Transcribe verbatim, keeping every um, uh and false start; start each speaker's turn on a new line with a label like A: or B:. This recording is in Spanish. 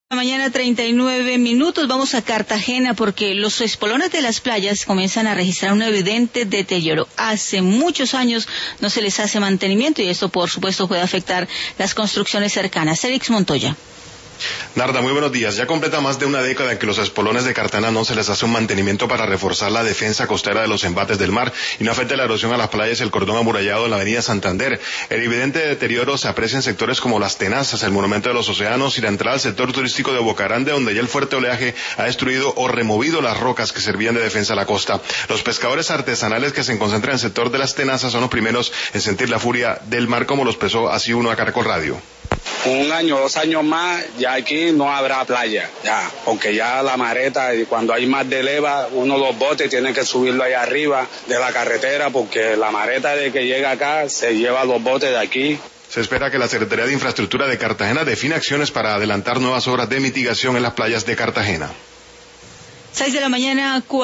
A: Mañana treinta y nueve minutos, vamos a Cartagena porque los espolones de las playas comienzan a registrar un evidente deterioro. Hace muchos años no se les hace mantenimiento y esto por supuesto puede afectar las construcciones cercanas. Erix Montoya.
B: Narda, muy buenos días. Ya completa más de una década en que los espolones de Cartagena no se les hace un mantenimiento para reforzar la defensa costera de los embates del mar y no afecte la erosión a las playas y el cordón amurallado en la avenida Santander. El evidente deterioro se aprecia en sectores como Las Tenazas, el Monumento de los Océanos y la entrada al sector turístico de Boca Grande, donde ya el fuerte oleaje ha destruido o removido las rocas que servían de defensa a la costa. Los pescadores artesanales que se concentran en el sector de Las Tenazas son los primeros en sentir la furia del mar, como lo expresó así uno a Caracol Radio.
C: Un año, dos años más, ya aquí no habrá playa, ya, porque ya la mareta, y cuando hay más de leva, uno los botes tiene que subirlo allá arriba de la carretera, porque la mareta de que llega acá se lleva los botes de aquí.
B: Se espera que la Secretaría de Infraestructura de Cartagena defina acciones para adelantar nuevas obras de mitigación en las playas de Cartagena.
A: Seis de la mañana.